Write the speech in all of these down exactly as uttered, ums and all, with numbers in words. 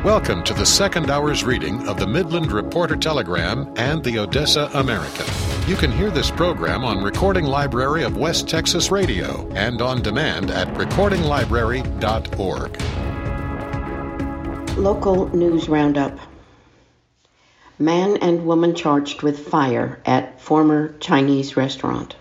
Welcome to the second hour's reading of the Midland Reporter Telegram and the Odessa American. You can hear this program on Recording Library of West Texas Radio and on demand at recording library dot org. Local News Roundup. Man and woman charged with fire at former Chinese restaurant.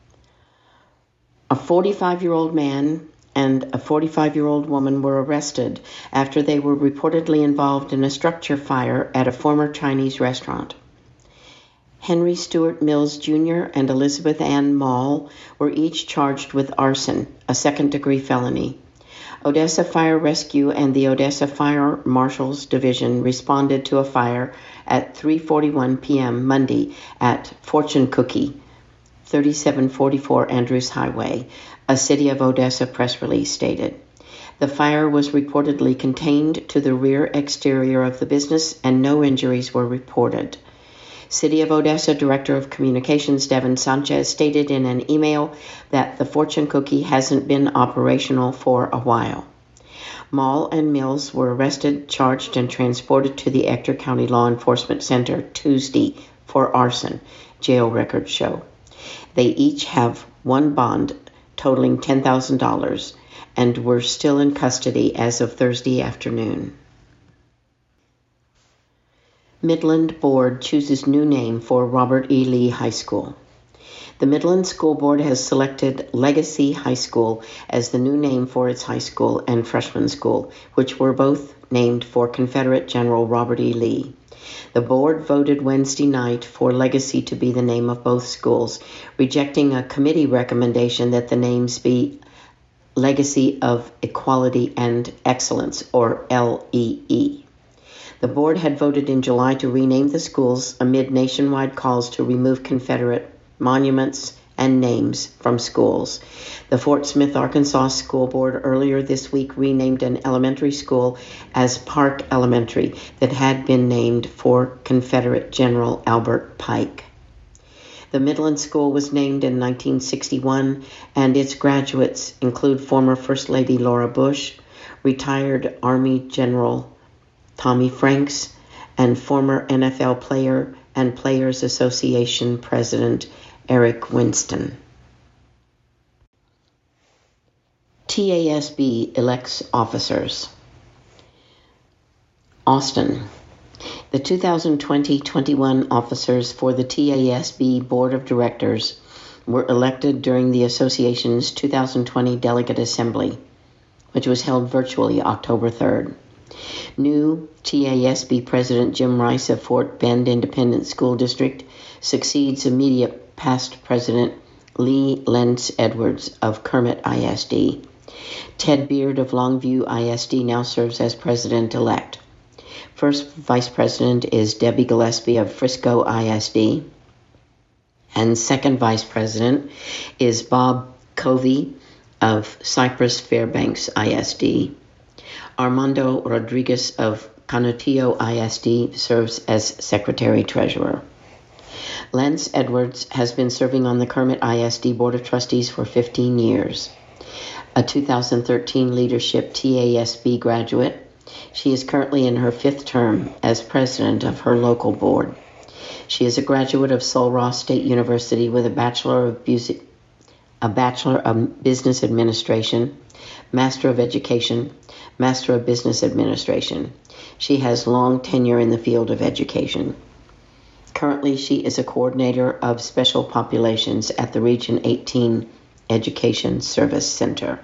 A forty-five-year-old man and a forty-five-year-old woman were arrested after they were reportedly involved in a structure fire at a former Chinese restaurant. Henry Stuart Mills Junior and Elizabeth Ann Mall were each charged with arson, a second-degree felony. Odessa Fire Rescue and the Odessa Fire Marshals Division responded to a fire at three forty-one p.m. Monday at Fortune Cookie, thirty-seven forty-four Andrews Highway, a City of Odessa press release stated. The fire was reportedly contained to the rear exterior of the business and no injuries were reported. City of Odessa Director of Communications Devin Sanchez stated in an email that the Fortune Cookie hasn't been operational for a while. Mall and Mills were arrested, charged, and transported to the Ector County Law Enforcement Center Tuesday for arson, jail records show. They each have one bond totaling ten thousand dollars and were still in custody as of Thursday afternoon. Midland Board chooses new name for Robert E. Lee High School. The Midland School Board has selected Legacy High School as the new name for its high school and freshman school, which were both named for Confederate General Robert E. Lee. The board voted Wednesday night for Legacy to be the name of both schools, rejecting a committee recommendation that the names be Legacy of Equality and Excellence, or L E E. The board had voted in July to rename the schools amid nationwide calls to remove Confederate monuments and names from schools. The Fort Smith, Arkansas School Board earlier this week renamed an elementary school as Park Elementary that had been named for Confederate General Albert Pike. The Midland School was named in nineteen sixty-one, and its graduates include former First Lady Laura Bush, retired Army General Tommy Franks, and former N F L player and Players Association President Eric Winston. T A S B elects officers. Austin. The two thousand twenty twenty-one officers for the T A S B Board of Directors were elected during the association's two thousand twenty Delegate Assembly, which was held virtually October third. New T A S B President Jim Rice of Fort Bend Independent School District succeeds immediate past President Lee Lentz Edwards of Kermit I S D. Ted Beard of Longview I S D now serves as President-elect. First Vice President is Debbie Gillespie of Frisco I S D. And second Vice President is Bob Covey of Cypress Fairbanks I S D. Armando Rodriguez of Canutillo I S D serves as Secretary-Treasurer. Lentz Edwards has been serving on the Kermit I S D Board of Trustees for fifteen years. A two thousand thirteen Leadership T A S B graduate, she is currently in her fifth term as president of her local board. She is a graduate of Sul Ross State University with a Bachelor of, Music, a Bachelor of Business Administration, Master of Education, Master of Business Administration. She has long tenure in the field of education. Currently, she is a coordinator of special populations at the Region eighteen Education Service Center.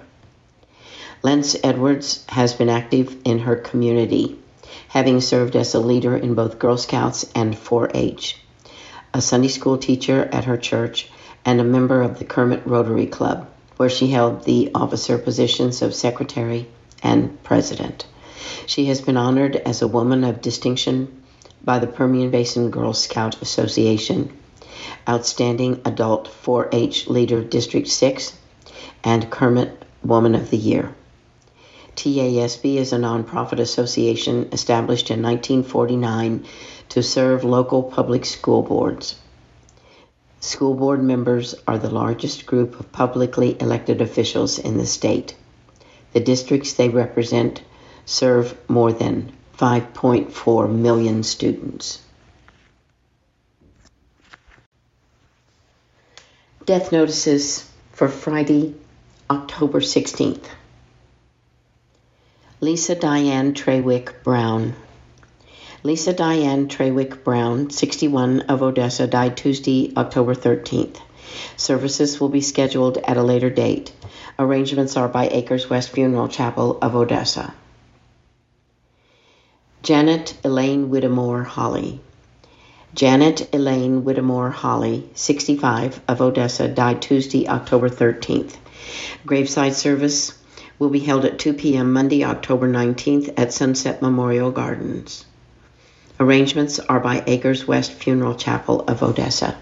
Lentz Edwards has been active in her community, having served as a leader in both Girl Scouts and four H, a Sunday school teacher at her church, and a member of the Kermit Rotary Club, where she held the officer positions of secretary and president. She has been honored as a woman of distinction by the Permian Basin Girl Scout Association, Outstanding Adult four H Leader District six, and Kermit Woman of the Year. T A S B is a nonprofit association established in nineteen forty-nine to serve local public school boards. School board members are the largest group of publicly elected officials in the state. The districts they represent serve more than five point four million students. Death notices for Friday, October sixteenth. Lisa Diane Trawick Brown. Lisa Diane Trawick Brown, sixty-one, of Odessa, died Tuesday, October thirteenth. Services will be scheduled at a later date. Arrangements are by Acres West Funeral Chapel of Odessa. Janet Elaine Whittemore Holly. Janet Elaine Whittemore Holly, sixty-five, of Odessa, died Tuesday, October thirteenth. Graveside service will be held at two p.m. Monday, October nineteenth at Sunset Memorial Gardens. Arrangements are by Acres West Funeral Chapel of Odessa.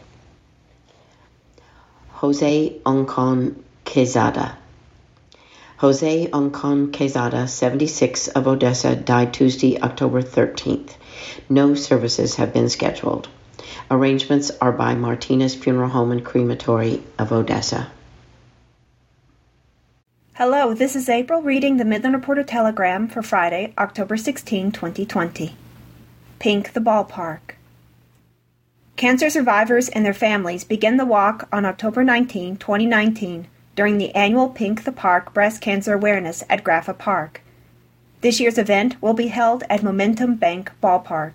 Jose Oncon Quezada. Jose Oncon Quezada, seventy-six, of Odessa, died Tuesday, October thirteenth. No services have been scheduled. Arrangements are by Martinez Funeral Home and Crematory of Odessa. Hello, this is April reading the Midland Reporter Telegram for Friday, October sixteenth, twenty twenty. Pink the Ballpark. Cancer survivors and their families begin the walk on October nineteenth, twenty nineteen, during the annual Pink the Park Breast Cancer Awareness at Graffa Park. This year's event will be held at Momentum Bank Ballpark.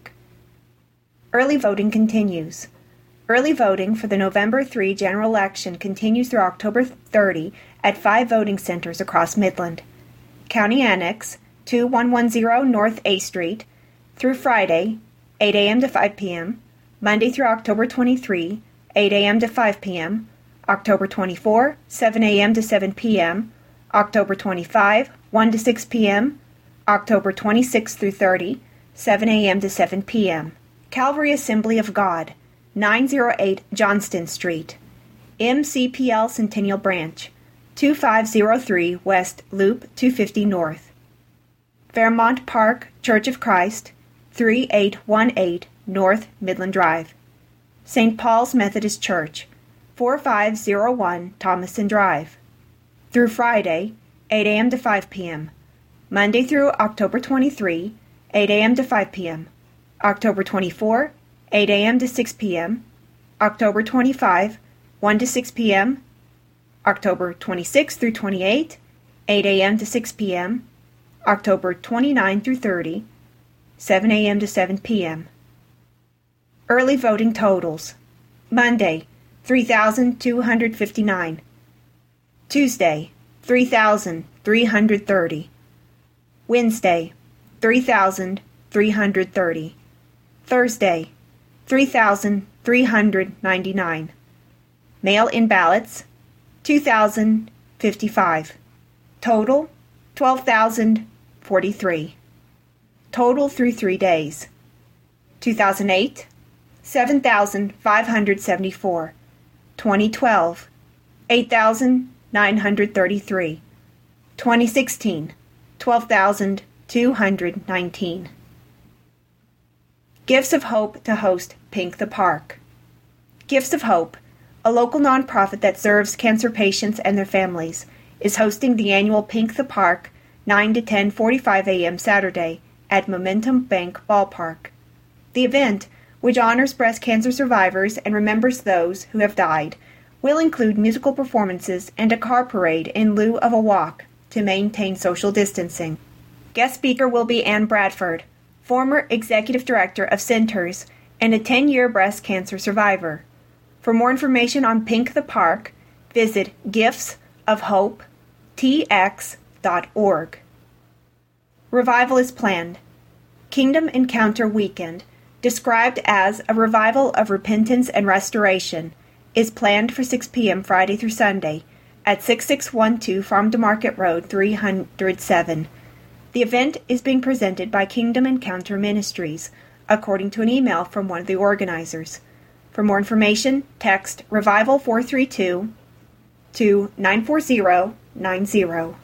Early voting continues. Early voting for the November third general election continues through October thirtieth at five voting centers across Midland. County Annex, two one one zero North A Street, through Friday, eight a.m. to five p.m., Monday through October twenty-third, eight a.m. to five p.m., October twenty-fourth, seven a.m. to seven p.m., October twenty-fifth, one to six p.m., October twenty-sixth through thirtieth, seven a.m. to seven p.m. Calvary Assembly of God, nine oh eight Johnston Street, M C P L Centennial Branch, two five zero three West Loop two fifty North. Fairmount Park Church of Christ, three eight one eight North Midland Drive. Saint Paul's Methodist Church, four five zero one Thomason Drive. Through Friday, eight a.m. to five p.m. Monday through October twenty-third, eight a.m. to five p.m. October twenty-fourth, eight a.m. to six p.m. October twenty-fifth, one to six p.m. October twenty-sixth through twenty-eighth, eight a.m. to six p.m. October twenty-ninth through thirtieth, seven a.m. to seven p.m. Early voting totals. Monday, three thousand two hundred fifty-nine. Tuesday, three thousand three hundred thirty. Wednesday, three thousand three hundred thirty. Thursday, three thousand three hundred ninety-nine. Mail-in ballots, two thousand fifty-five. Total, twelve thousand forty-three. Total through three days. two thousand eight, seven thousand five hundred seventy-four. twenty twelve, eight thousand nine hundred thirty-three. twenty sixteen, twelve thousand two hundred nineteen. Gifts of Hope to host Pink the Park. Gifts of Hope, a local nonprofit that serves cancer patients and their families, is hosting the annual Pink the Park nine to ten forty-five a.m. Saturday at Momentum Bank Ballpark. The event, which honors breast cancer survivors and remembers those who have died, will include musical performances and a car parade in lieu of a walk to maintain social distancing. Guest speaker will be Ann Bradford, former executive director of Centers and a ten-year breast cancer survivor. For more information on Pink the Park, visit gifts of hope t x dot org. Revival is planned. Kingdom Encounter Weekend, described as a revival of repentance and restoration, is planned for six p.m. Friday through Sunday at sixty-six twelve Farm to Market Road three hundred seven. The event is being presented by Kingdom Encounter Ministries, according to an email from one of the organizers. For more information, text Revival four three two to nine four zero nine zero.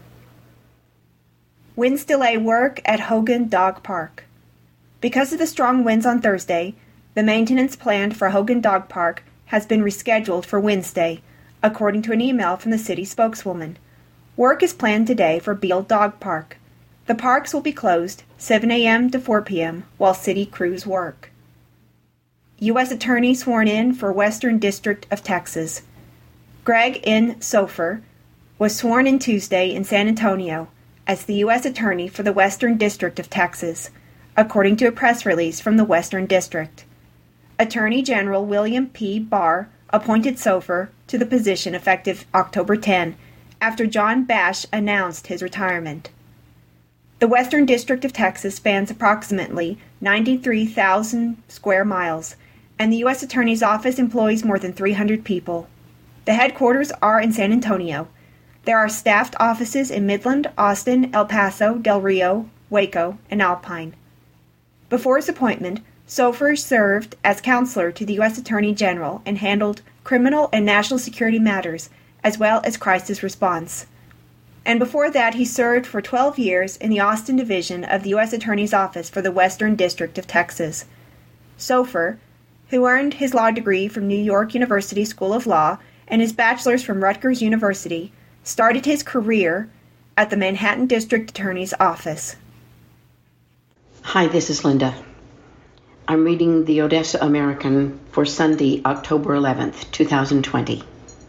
Winds delay work at Hogan Dog Park. Because of the strong winds on Thursday, the maintenance planned for Hogan Dog Park has been rescheduled for Wednesday, according to an email from the city spokeswoman. Work is planned today for Beale Dog Park. The parks will be closed seven a.m. to four p.m. while city crews work. U S Attorney sworn in for Western District of Texas. Greg N. Sofer was sworn in Tuesday in San Antonio as the U S Attorney for the Western District of Texas, according to a press release from the Western District. Attorney General William P. Barr appointed Sofer to the position effective October tenth after John Bash announced his retirement. The Western District of Texas spans approximately ninety-three thousand square miles, and the U S Attorney's Office employs more than three hundred people. The headquarters are in San Antonio. There are staffed offices in Midland, Austin, El Paso, Del Rio, Waco, and Alpine. Before his appointment, Sofer served as counselor to the U S Attorney General and handled criminal and national security matters, as well as crisis response. And before that, he served for twelve years in the Austin Division of the U S Attorney's Office for the Western District of Texas. Sofer, who earned his law degree from New York University School of Law and his bachelor's from Rutgers University, started his career at the Manhattan District Attorney's Office. Hi, this is Linda. I'm reading the Odessa American for Sunday, October eleventh, twenty twenty.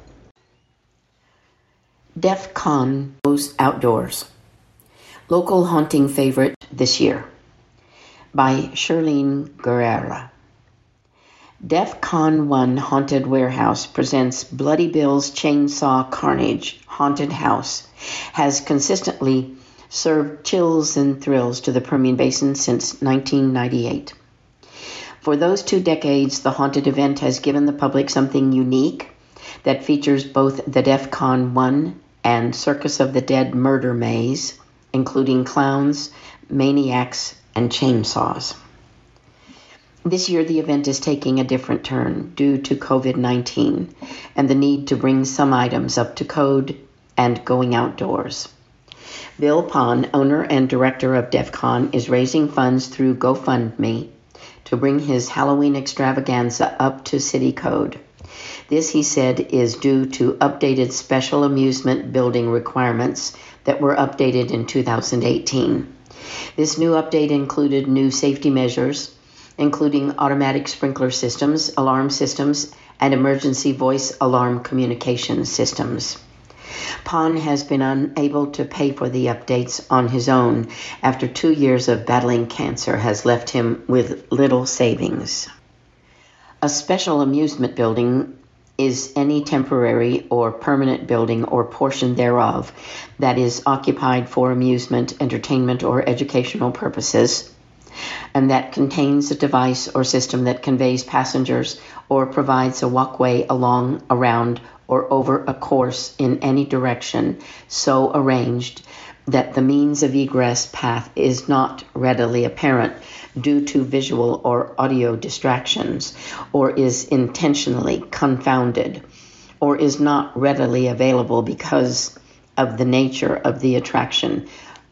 DEF CON goes outdoors. Local haunting favorite this year by Shirlene Guerrera. DEF CON one Haunted Warehouse presents Bloody Bill's Chainsaw Carnage Haunted House has consistently served chills and thrills to the Permian Basin since nineteen ninety-eight. For those two decades, the haunted event has given the public something unique that features both the DEF CON one and Circus of the Dead murder maze, including clowns, maniacs, and chainsaws. This year, the event is taking a different turn due to covid nineteen and the need to bring some items up to code and going outdoors. Bill Pond, owner and director of DEF CON, is raising funds through GoFundMe to bring his Halloween extravaganza up to city code. This, he said, is due to updated special amusement building requirements that were updated in two thousand eighteen. This new update included new safety measures, including automatic sprinkler systems, alarm systems, and emergency voice alarm communication systems. Pond has been unable to pay for the updates on his own after two years of battling cancer has left him with little savings. A special amusement building is any temporary or permanent building or portion thereof that is occupied for amusement, entertainment, or educational purposes, and that contains a device or system that conveys passengers or provides a walkway along, around, or over a course in any direction so arranged that the means of egress path is not readily apparent due to visual or audio distractions, or is intentionally confounded, or is not readily available because of the nature of the attraction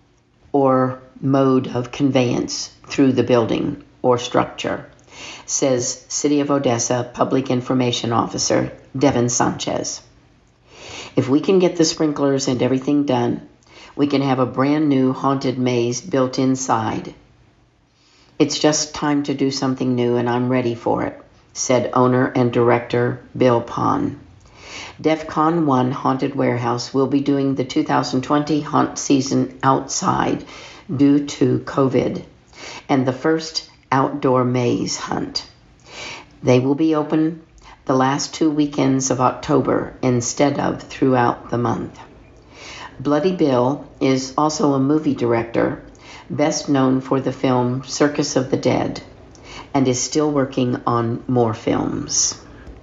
or mode of conveyance through the building or structure, says City of Odessa Public Information Officer Devin Sanchez. If we can get the sprinklers and everything done, we can have a brand new haunted maze built inside. It's just time to do something new, and I'm ready for it, said owner and director Bill Pond. DEF CON one Haunted Warehouse will be doing the two thousand twenty haunt season outside due to COVID and the first outdoor maze hunt. They will be open the last two weekends of October instead of throughout the month. Bloody Bill is also a movie director, best known for the film Circus of the Dead, and is still working on more films.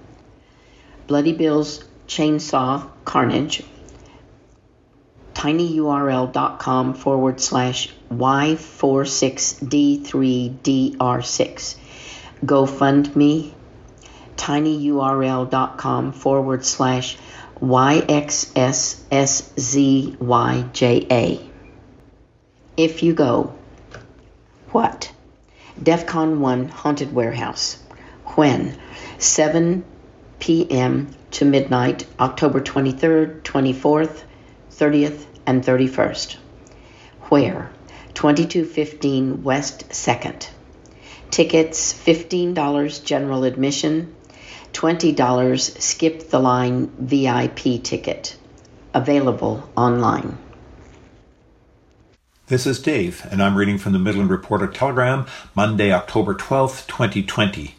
Bloody Bill's Chainsaw Carnage, tinyurl.com forward slash Y46D3DR6. GoFundMe, tinyurl.com forward slash YXSSZYJA. If you go, what? DEF CON one Haunted Warehouse. When? seven p.m. to midnight, October twenty-third, twenty-fourth, thirtieth, and thirty-first. Where? twenty-two fifteen West second. Tickets fifteen dollars general admission, twenty dollars skip the line V I P ticket. Available online. This is Dave, and I'm reading from the Midland Reporter Telegram, Monday, October twelfth, twenty twenty.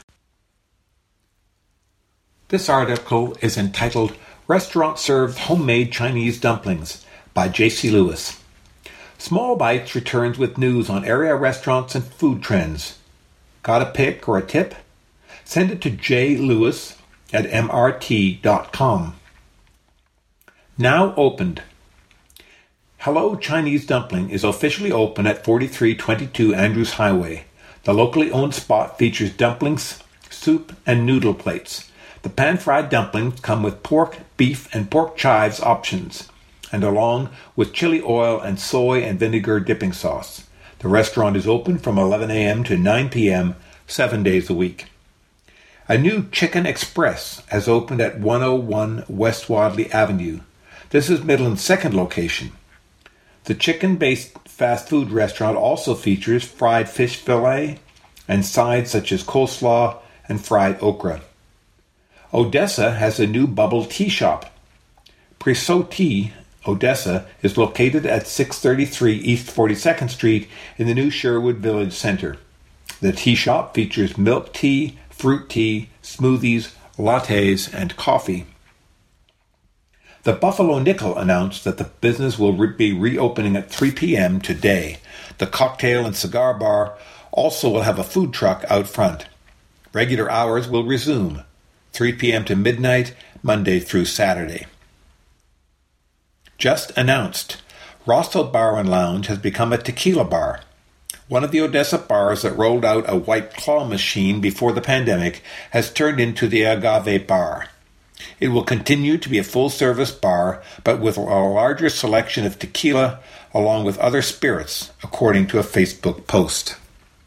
This article is entitled Restaurant Served Homemade Chinese Dumplings by J C Lewis. Small Bites returns with news on area restaurants and food trends. Got a pick or a tip? Send it to j lewis at m r t dot com. Now opened. Hello Chinese Dumpling is officially open at forty-three twenty-two Andrews Highway. The locally owned spot features dumplings, soup, and noodle plates. The pan-fried dumplings come with pork, beef, and pork chives options, and along with chili oil and soy and vinegar dipping sauce. The restaurant is open from eleven a.m. to nine p.m., seven days a week. A new Chicken Express has opened at one oh one West Wadley Avenue. This is Midland's second location. The chicken-based fast food restaurant also features fried fish fillet and sides such as coleslaw and fried okra. Odessa has a new bubble tea shop. Preso Tea, Odessa, is located at six thirty-three East forty-second Street in the new Sherwood Village Center. The tea shop features milk tea, fruit tea, smoothies, lattes, and coffee. The Buffalo Nickel announced that the business will re- be reopening at three p.m. today. The cocktail and cigar bar also will have a food truck out front. Regular hours will resume, three p.m. to midnight, Monday through Saturday. Just announced, Rosso Bar and Lounge has become a tequila bar. One of the Odessa bars that rolled out a White Claw machine before the pandemic has turned into the Agave Bar. It will continue to be a full-service bar, but with a larger selection of tequila along with other spirits, according to a Facebook post.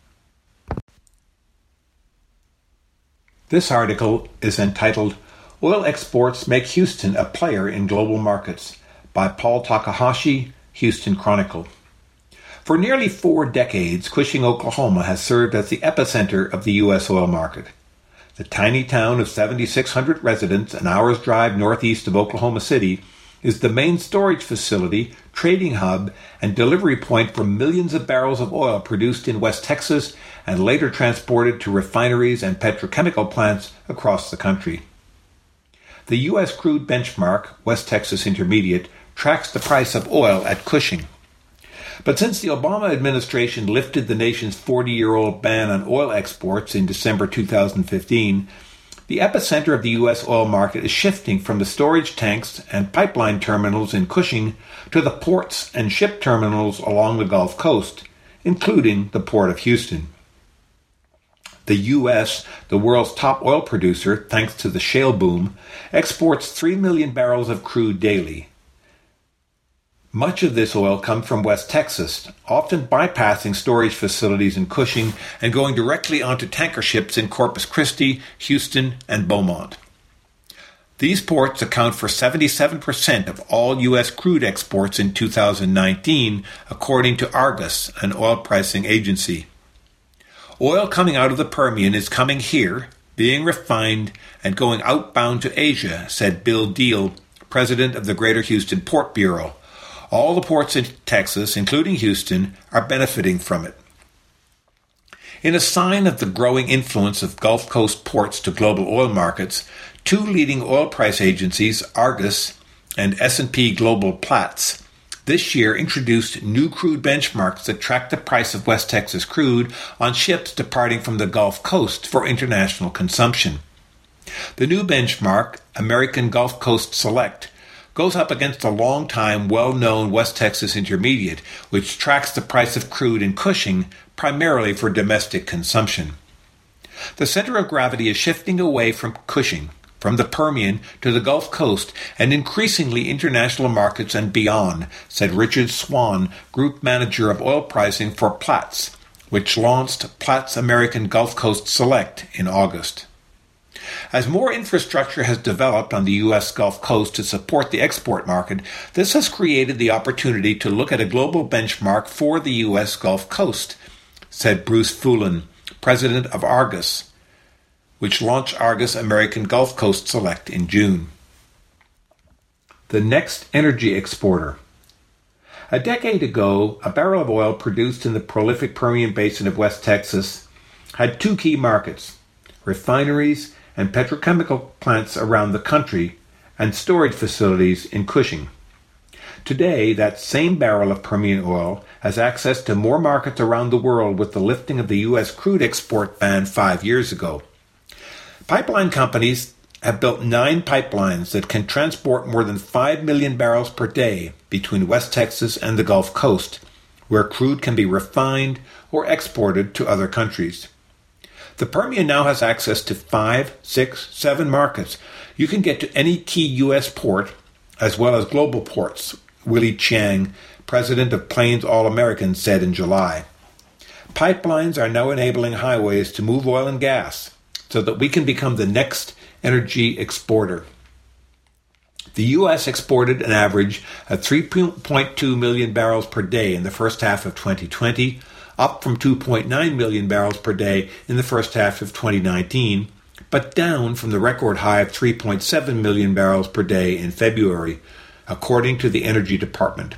This article is entitled Oil Exports Make Houston a Player in Global Markets by Paul Takahashi, Houston Chronicle. For nearly four decades, Cushing, Oklahoma has served as the epicenter of the U S oil market. The tiny town of seven thousand six hundred residents, an hour's drive northeast of Oklahoma City, is the main storage facility, trading hub, and delivery point for millions of barrels of oil produced in West Texas and later transported to refineries and petrochemical plants across the country. The U S crude benchmark, West Texas Intermediate, tracks the price of oil at Cushing. But since the Obama administration lifted the nation's forty-year-old ban on oil exports in December two thousand fifteen, the epicenter of the U S oil market is shifting from the storage tanks and pipeline terminals in Cushing to the ports and ship terminals along the Gulf Coast, including the Port of Houston. The U S, the world's top oil producer, thanks to the shale boom, exports three million barrels of crude daily. Much of this oil comes from West Texas, often bypassing storage facilities in Cushing and going directly onto tanker ships in Corpus Christi, Houston, and Beaumont. These ports account for seventy-seven percent of all U S crude exports in two thousand nineteen, according to Argus, an oil pricing agency. Oil coming out of the Permian is coming here, being refined, and going outbound to Asia, said Bill Deal, president of the Greater Houston Port Bureau. All the ports in Texas, including Houston, are benefiting from it. In a sign of the growing influence of Gulf Coast ports to global oil markets, two leading oil price agencies, Argus and S and P Global Platts, this year introduced new crude benchmarks that track the price of West Texas crude on ships departing from the Gulf Coast for international consumption. The new benchmark, American Gulf Coast Select, goes up against a long-time, well-known West Texas Intermediate, which tracks the price of crude in Cushing primarily for domestic consumption. The center of gravity is shifting away from Cushing, from the Permian to the Gulf Coast, and increasingly international markets and beyond, said Richard Swan, Group Manager of Oil Pricing for Platts, which launched Platts American Gulf Coast Select in August. As more infrastructure has developed on the U S Gulf Coast to support the export market, this has created the opportunity to look at a global benchmark for the U S Gulf Coast, said Bruce Foulin, president of Argus, which launched Argus American Gulf Coast Select in June. The next energy exporter. A decade ago, a barrel of oil produced in the prolific Permian Basin of West Texas had two key markets: refineries and petrochemical plants around the country, and storage facilities in Cushing. Today, that same barrel of Permian oil has access to more markets around the world with the lifting of the U S crude export ban five years ago. Pipeline companies have built nine pipelines that can transport more than five million barrels per day between West Texas and the Gulf Coast, where crude can be refined or exported to other countries. The Permian now has access to five, six, seven markets. You can get to any key U S port, as well as global ports, Willie Chiang, president of Plains All American, said in July. Pipelines are now enabling highways to move oil and gas so that we can become the next energy exporter. The U S exported an average of three point two million barrels per day in the first half of twenty twenty, up from two point nine million barrels per day in the first half of twenty nineteen, but down from the record high of three point seven million barrels per day in February, according to the Energy Department.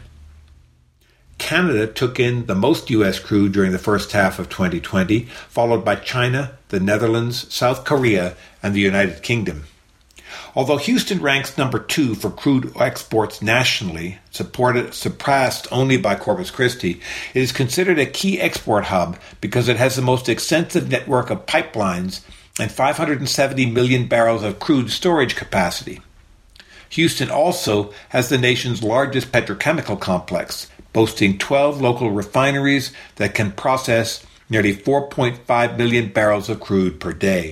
Canada took in the most U S crude during the first half of twenty twenty, followed by China, the Netherlands, South Korea, and the United Kingdom. Although Houston ranks number two for crude exports nationally, supported, surpassed only by Corpus Christi, it is considered a key export hub because it has the most extensive network of pipelines and five hundred seventy million barrels of crude storage capacity. Houston also has the nation's largest petrochemical complex, boasting twelve local refineries that can process nearly four point five million barrels of crude per day.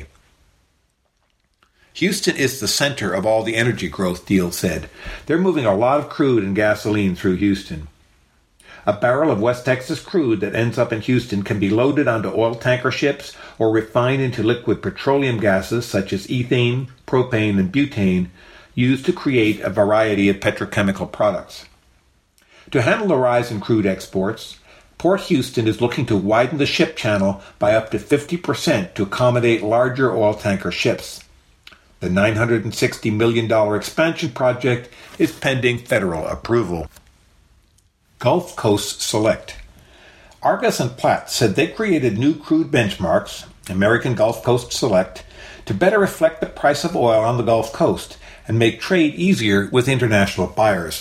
Houston is the center of all the energy growth, Deal said. They're moving a lot of crude and gasoline through Houston. A barrel of West Texas crude that ends up in Houston can be loaded onto oil tanker ships or refined into liquid petroleum gases such as ethane, propane, and butane, used to create a variety of petrochemical products. To handle the rise in crude exports, Port Houston is looking to widen the ship channel by up to fifty percent to accommodate larger oil tanker ships. The nine hundred sixty million dollars expansion project is pending federal approval. Gulf Coast Select. Argus and Platts said they created new crude benchmarks, American Gulf Coast Select, to better reflect the price of oil on the Gulf Coast and make trade easier with international buyers.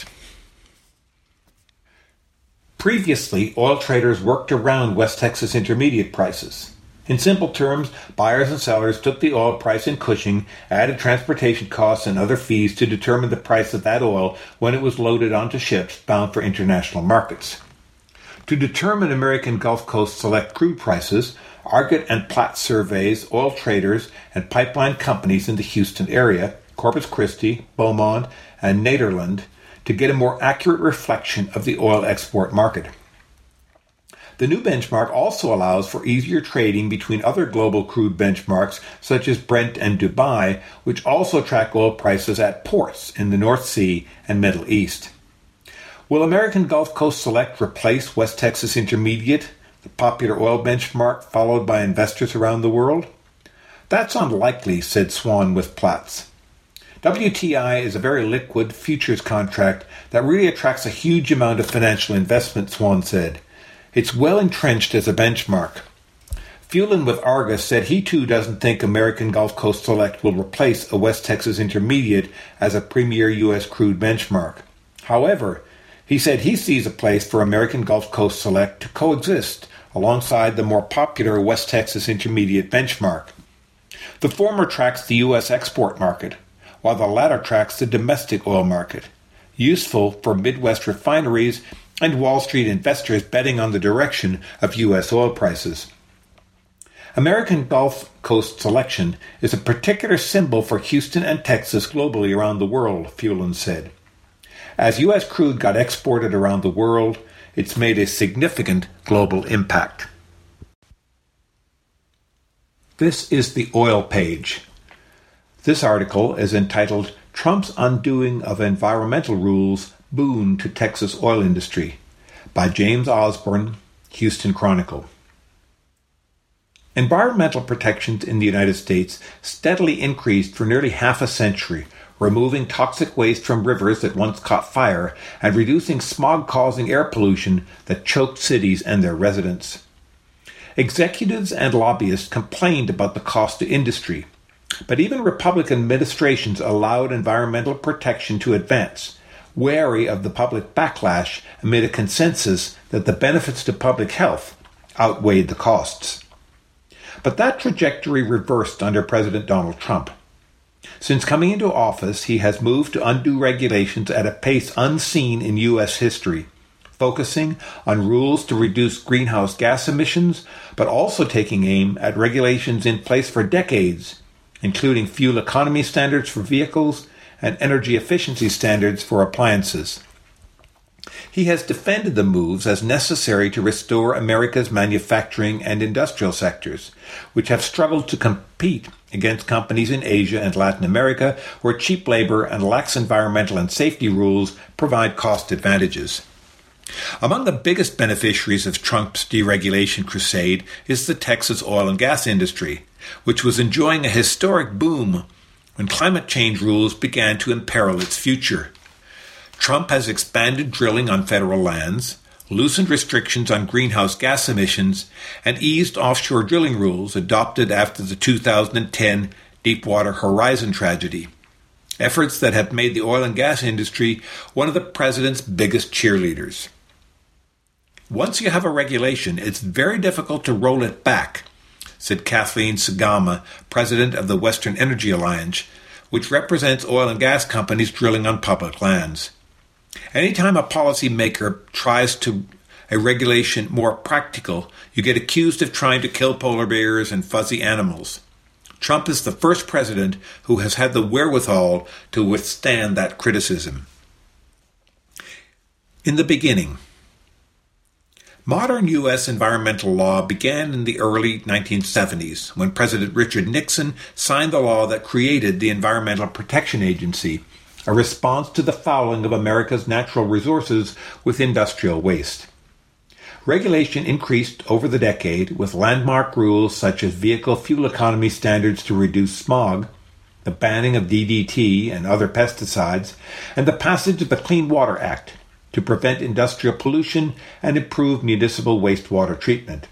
Previously, oil traders worked around West Texas Intermediate prices. In simple terms, buyers and sellers took the oil price in Cushing, added transportation costs and other fees to determine the price of that oil when it was loaded onto ships bound for international markets. To determine American Gulf Coast Select crude prices, Argus and Platts surveys oil traders and pipeline companies in the Houston area, Corpus Christi, Beaumont, and Nederland, to get a more accurate reflection of the oil export market. The new benchmark also allows for easier trading between other global crude benchmarks such as Brent and Dubai, which also track oil prices at ports in the North Sea and Middle East. Will American Gulf Coast Select replace West Texas Intermediate, the popular oil benchmark followed by investors around the world? That's unlikely, said Swan with Platts. W T I is a very liquid futures contract that really attracts a huge amount of financial investment, Swan said. It's well entrenched as a benchmark. Foulin with Argus said he too doesn't think American Gulf Coast Select will replace a West Texas Intermediate as a premier U S crude benchmark. However, he said he sees a place for American Gulf Coast Select to coexist alongside the more popular West Texas Intermediate benchmark. The former tracks the U S export market, while the latter tracks the domestic oil market, useful for Midwest refineries and Wall Street investors betting on the direction of U S oil prices. American Gulf Coast Selection is a particular symbol for Houston and Texas globally around the world, Foulin said. As U S crude got exported around the world, it's made a significant global impact. This is the oil page. This article is entitled Trump's Undoing of Environmental Rules Boon to Texas Oil Industry by James Osborne, Houston Chronicle. Environmental protections in the United States steadily increased for nearly half a century, removing toxic waste from rivers that once caught fire and reducing smog-causing air pollution that choked cities and their residents. Executives and lobbyists complained about the cost to industry, but even Republican administrations allowed environmental protection to advance, wary of the public backlash amid a consensus that the benefits to public health outweighed the costs. But that trajectory reversed under President Donald Trump. Since coming into office, he has moved to undo regulations at a pace unseen in U S history, focusing on rules to reduce greenhouse gas emissions, but also taking aim at regulations in place for decades, including fuel economy standards for vehicles and energy efficiency standards for appliances. He has defended the moves as necessary to restore America's manufacturing and industrial sectors, which have struggled to compete against companies in Asia and Latin America, where cheap labor and lax environmental and safety rules provide cost advantages. Among the biggest beneficiaries of Trump's deregulation crusade is the Texas oil and gas industry, which was enjoying a historic boom when climate change rules began to imperil its future. Trump has expanded drilling on federal lands, loosened restrictions on greenhouse gas emissions, and eased offshore drilling rules adopted after the two thousand ten Deepwater Horizon tragedy, efforts that have made the oil and gas industry one of the president's biggest cheerleaders. Once you have a regulation, it's very difficult to roll it back, said Kathleen Sagama, president of the Western Energy Alliance, which represents oil and gas companies drilling on public lands. Anytime a policymaker tries to a regulation more practical, you get accused of trying to kill polar bears and fuzzy animals. Trump is the first president who has had the wherewithal to withstand that criticism. In the beginning, modern U S environmental law began in the early nineteen seventies when President Richard Nixon signed the law that created the Environmental Protection Agency, a response to the fouling of America's natural resources with industrial waste. Regulation increased over the decade with landmark rules such as vehicle fuel economy standards to reduce smog, the banning of D D T and other pesticides, and the passage of the Clean Water Act to prevent industrial pollution and improve municipal wastewater treatment.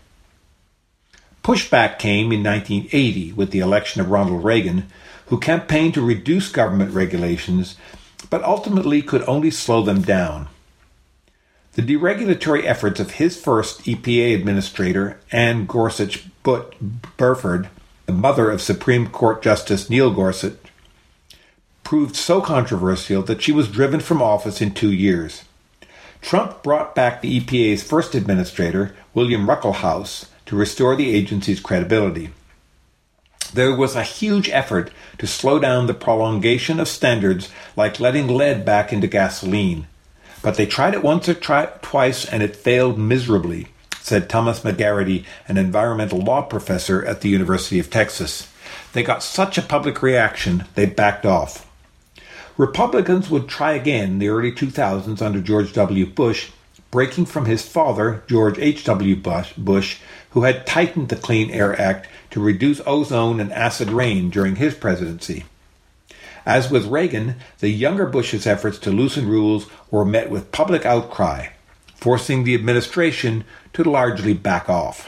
Pushback came in nineteen eighty with the election of Ronald Reagan, who campaigned to reduce government regulations, but ultimately could only slow them down. The deregulatory efforts of his first E P A administrator, Ann Gorsuch Burford, the mother of Supreme Court Justice Neil Gorsuch, proved so controversial that she was driven from office in two years. Trump brought back the E P A's first administrator, William Ruckelshaus, to restore the agency's credibility. There was a huge effort to slow down the prolongation of standards like letting lead back into gasoline. But they tried it once or tri- twice and it failed miserably, said Thomas McGarity, an environmental law professor at the University of Texas. They got such a public reaction, they backed off. Republicans would try again in the early two thousands under George W. Bush, breaking from his father, George H W. Bush, who had tightened the Clean Air Act to reduce ozone and acid rain during his presidency. As with Reagan, the younger Bush's efforts to loosen rules were met with public outcry, forcing the administration to largely back off.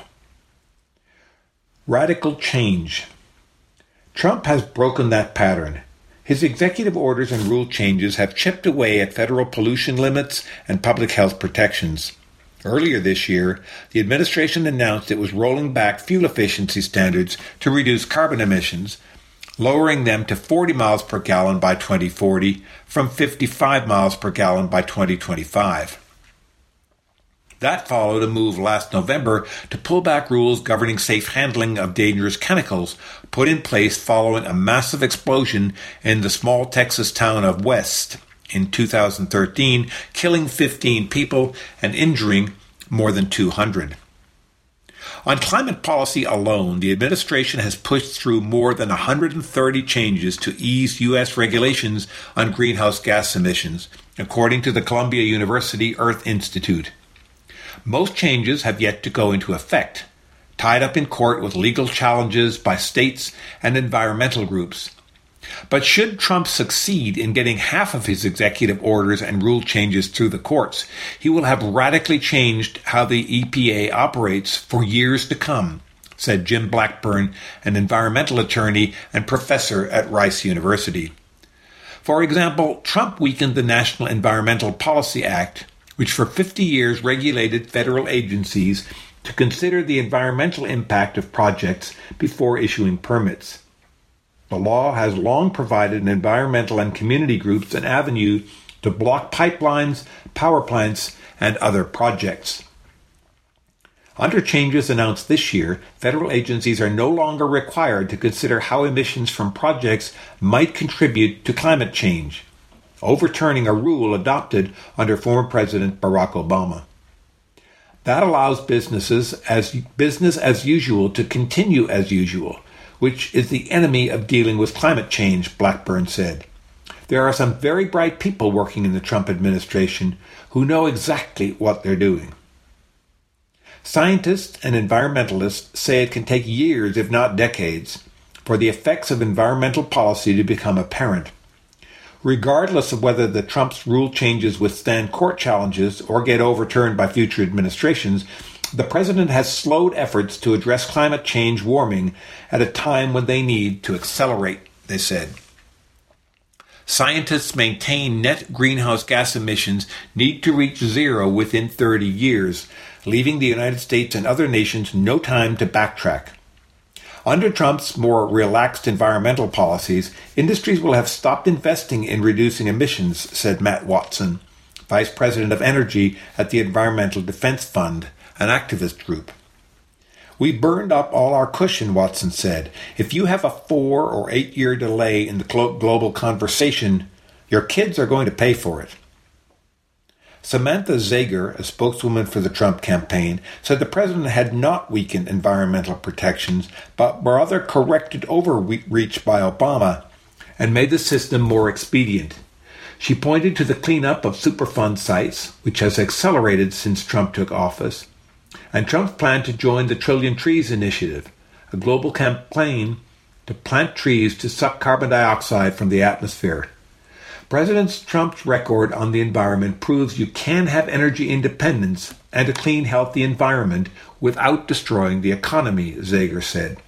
Radical change. Trump has broken that pattern. His executive orders and rule changes have chipped away at federal pollution limits and public health protections. Earlier this year, the administration announced it was rolling back fuel efficiency standards to reduce carbon emissions, lowering them to forty miles per gallon by twenty forty from fifty-five miles per gallon by twenty twenty-five. That followed a move last November to pull back rules governing safe handling of dangerous chemicals put in place following a massive explosion in the small Texas town of West in two thousand thirteen, killing fifteen people and injuring more than two hundred. On climate policy alone, the administration has pushed through more than one hundred thirty changes to ease U S regulations on greenhouse gas emissions, according to the Columbia University Earth Institute. Most changes have yet to go into effect, tied up in court with legal challenges by states and environmental groups. But should Trump succeed in getting half of his executive orders and rule changes through the courts, he will have radically changed how the E P A operates for years to come, said Jim Blackburn, an environmental attorney and professor at Rice University. For example, Trump weakened the National Environmental Policy Act, which for fifty years regulated federal agencies to consider the environmental impact of projects before issuing permits. The law has long provided environmental and community groups an avenue to block pipelines, power plants, and other projects. Under changes announced this year, federal agencies are no longer required to consider how emissions from projects might contribute to climate change, overturning a rule adopted under former President Barack Obama. That allows businesses as business as usual to continue as usual, which is the enemy of dealing with climate change, Blackburn said. There are some very bright people working in the Trump administration who know exactly what they're doing. Scientists and environmentalists say it can take years, if not decades, for the effects of environmental policy to become apparent. Regardless of whether the Trump's rule changes withstand court challenges or get overturned by future administrations, the president has slowed efforts to address climate change warming at a time when they need to accelerate, they said. Scientists maintain net greenhouse gas emissions need to reach zero within thirty years, leaving the United States and other nations no time to backtrack. Under Trump's more relaxed environmental policies, industries will have stopped investing in reducing emissions, said Matt Watson, Vice President of Energy at the Environmental Defense Fund, an activist group. We burned up all our cushion, Watson said. If you have a four or eight year delay in the global conversation, your kids are going to pay for it. Samantha Zager, a spokeswoman for the Trump campaign, said the president had not weakened environmental protections, but rather corrected overreach by Obama and made the system more expedient. She pointed to the cleanup of Superfund sites, which has accelerated since Trump took office, and Trump's plan to join the Trillion Trees Initiative, a global campaign to plant trees to suck carbon dioxide from the atmosphere. President Trump's record on the environment proves you can have energy independence and a clean, healthy environment without destroying the economy, Zager said.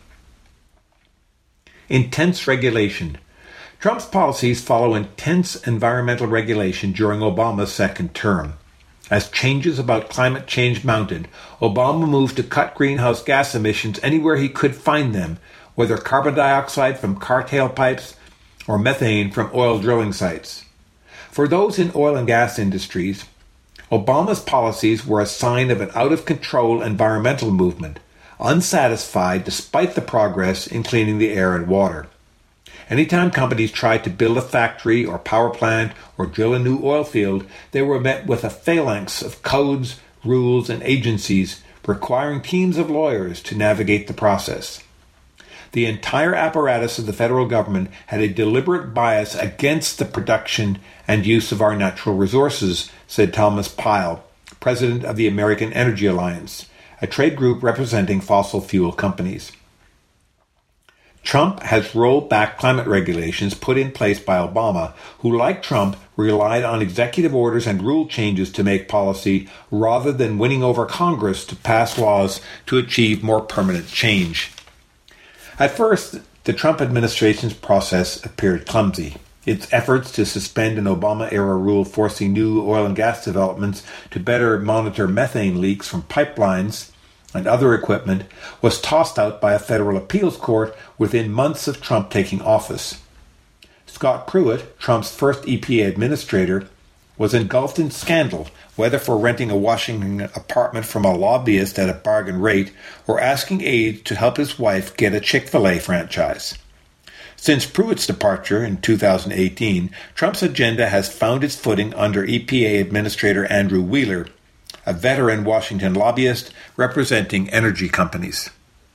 Intense regulation. Trump's policies follow intense environmental regulation during Obama's second term. As changes about climate change mounted, Obama moved to cut greenhouse gas emissions anywhere he could find them, whether carbon dioxide from car tailpipes or methane from oil drilling sites. For those in oil and gas industries, Obama's policies were a sign of an out-of-control environmental movement, unsatisfied despite the progress in cleaning the air and water. Anytime companies tried to build a factory or power plant or drill a new oil field, they were met with a phalanx of codes, rules, and agencies requiring teams of lawyers to navigate the process. The entire apparatus of the federal government had a deliberate bias against the production and use of our natural resources, said Thomas Pyle, president of the American Energy Alliance, a trade group representing fossil fuel companies. Trump has rolled back climate regulations put in place by Obama, who, like Trump, relied on executive orders and rule changes to make policy rather than winning over Congress to pass laws to achieve more permanent change. At first, the Trump administration's process appeared clumsy. Its efforts to suspend an Obama-era rule forcing new oil and gas developments to better monitor methane leaks from pipelines and other equipment was tossed out by a federal appeals court within months of Trump taking office. Scott Pruitt, Trump's first E P A administrator, was engulfed in scandal, whether for renting a Washington apartment from a lobbyist at a bargain rate or asking aid to help his wife get a Chick-fil-A franchise. Since Pruitt's departure in two thousand eighteen, Trump's agenda has found its footing under E P A Administrator Andrew Wheeler, a veteran Washington lobbyist representing energy companies.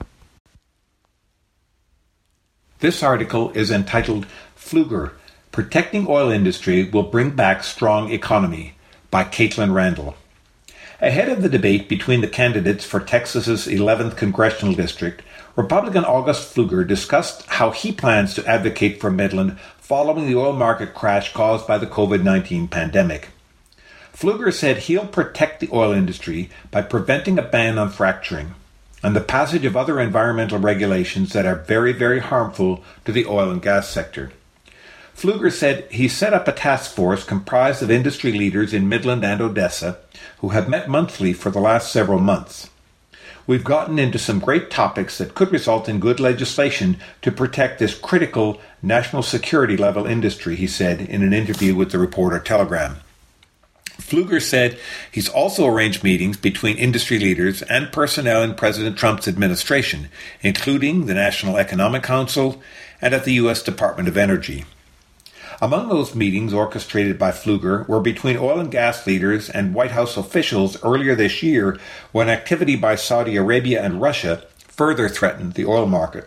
This article is entitled Pfluger, Protecting Oil Industry Will Bring Back Strong Economy by Caitlin Randall. Ahead of the debate between the candidates for Texas's eleventh Congressional District, Republican August Pfluger discussed how he plans to advocate for Midland following the oil market crash caused by the covid nineteen pandemic. Pfluger said he'll protect the oil industry by preventing a ban on fracturing and the passage of other environmental regulations that are very, very harmful to the oil and gas sector. Pfluger said he set up a task force comprised of industry leaders in Midland and Odessa who have met monthly for the last several months. We've gotten into some great topics that could result in good legislation to protect this critical national security level industry, he said in an interview with the Reporter Telegram. Pfluger said he's also arranged meetings between industry leaders and personnel in President Trump's administration, including the National Economic Council and at the U S Department of Energy. Among those meetings orchestrated by Pfluger were between oil and gas leaders and White House officials earlier this year when activity by Saudi Arabia and Russia further threatened the oil market.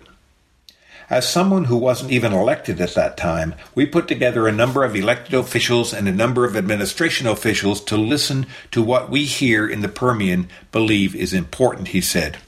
As someone who wasn't even elected at that time, we put together a number of elected officials and a number of administration officials to listen to what we here in the Permian believe is important, he said.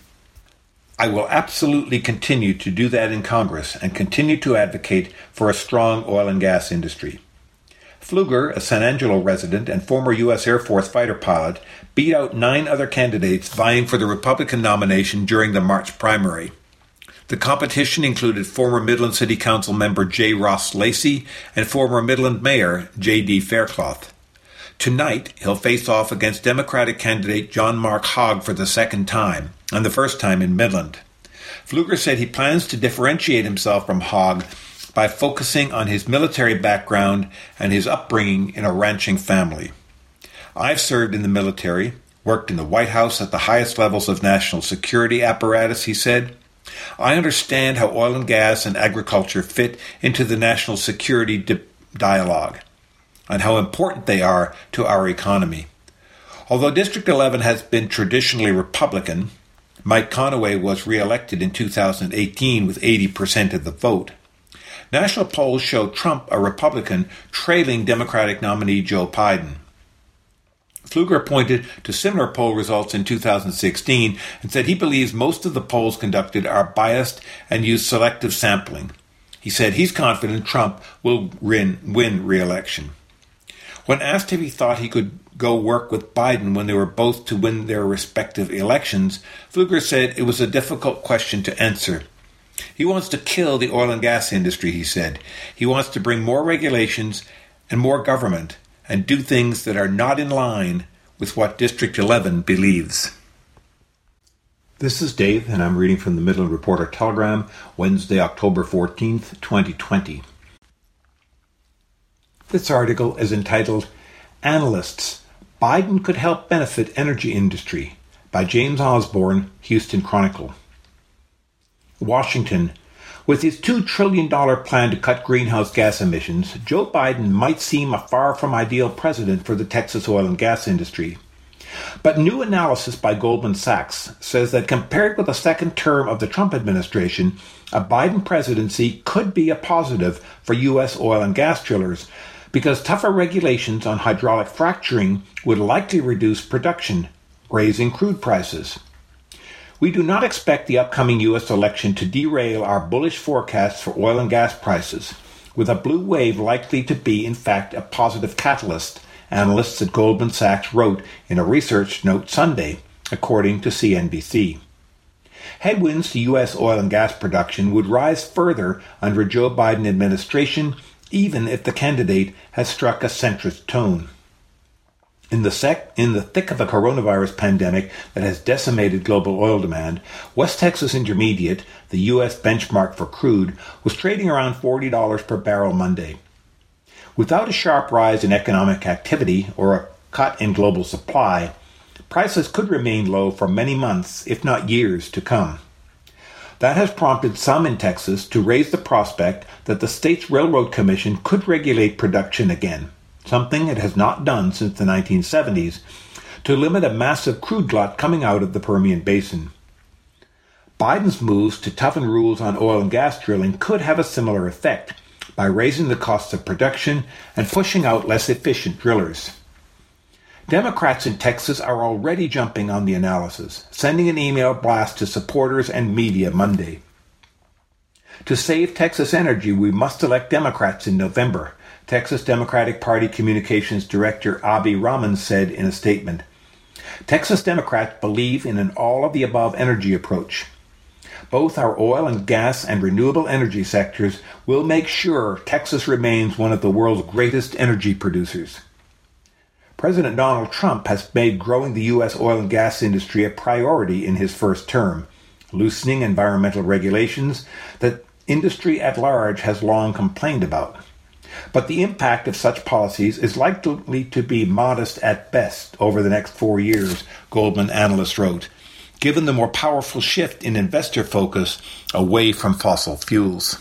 I will absolutely continue to do that in Congress and continue to advocate for a strong oil and gas industry. Pfluger, a San Angelo resident and former U S Air Force fighter pilot, beat out nine other candidates vying for the Republican nomination during the March primary. The competition included former Midland City Council member J. Ross Lacey and former Midland Mayor J D. Faircloth. Tonight, he'll face off against Democratic candidate John Mark Hogg for the second time, and the first time in Midland. Pfluger said he plans to differentiate himself from Hogg by focusing on his military background and his upbringing in a ranching family. I've served in the military, worked in the White House at the highest levels of national security apparatus, he said. I understand how oil and gas and agriculture fit into the national security di- dialogue and how important they are to our economy. Although District eleven has been traditionally Republican, Mike Conaway was re-elected in two thousand eighteen with eighty percent of the vote. National polls show Trump, a Republican, trailing Democratic nominee Joe Biden. Pfluger pointed to similar poll results in two thousand sixteen and said he believes most of the polls conducted are biased and use selective sampling. He said he's confident Trump will win, win re-election. When asked if he thought he could go work with Biden when they were both to win their respective elections, Pfluger said it was a difficult question to answer. He wants to kill the oil and gas industry, he said. He wants to bring more regulations and more government and do things that are not in line with what District eleven believes. This is Dave, and I'm reading from the Midland Reporter Telegram, Wednesday, October fourteenth, twenty twenty. This article is entitled Analysts, Biden Could Help Benefit Energy Industry by James Osborne, Houston Chronicle. Washington. With his two trillion dollars plan to cut greenhouse gas emissions, Joe Biden might seem a far from ideal president for the Texas oil and gas industry. But new analysis by Goldman Sachs says that compared with the second term of the Trump administration, a Biden presidency could be a positive for U S oil and gas drillers, because tougher regulations on hydraulic fracturing would likely reduce production, raising crude prices. We do not expect the upcoming U S election to derail our bullish forecasts for oil and gas prices, with a blue wave likely to be, in fact, a positive catalyst, analysts at Goldman Sachs wrote in a research note Sunday, according to C N B C. Headwinds to U S oil and gas production would rise further under a Joe Biden administration, even if the candidate has struck a centrist tone. In the, sec- in the thick of a coronavirus pandemic that has decimated global oil demand, West Texas Intermediate, the U S benchmark for crude, was trading around forty dollars per barrel Monday. Without a sharp rise in economic activity or a cut in global supply, prices could remain low for many months, if not years, to come. That has prompted some in Texas to raise the prospect that the state's Railroad Commission could regulate production again, something it has not done since the nineteen seventies, to limit a massive crude glut coming out of the Permian Basin. Biden's moves to toughen rules on oil and gas drilling could have a similar effect by raising the costs of production and pushing out less efficient drillers. Democrats in Texas are already jumping on the analysis, sending an email blast to supporters and media Monday. To save Texas energy, we must elect Democrats in November, Texas Democratic Party Communications Director Abhi Rahman said in a statement. Texas Democrats believe in an all-of-the-above energy approach. Both our oil and gas and renewable energy sectors will make sure Texas remains one of the world's greatest energy producers. President Donald Trump has made growing the U S oil and gas industry a priority in his first term, loosening environmental regulations that industry at large has long complained about. But the impact of such policies is likely to be modest at best over the next four years, Goldman analysts wrote, given the more powerful shift in investor focus away from fossil fuels.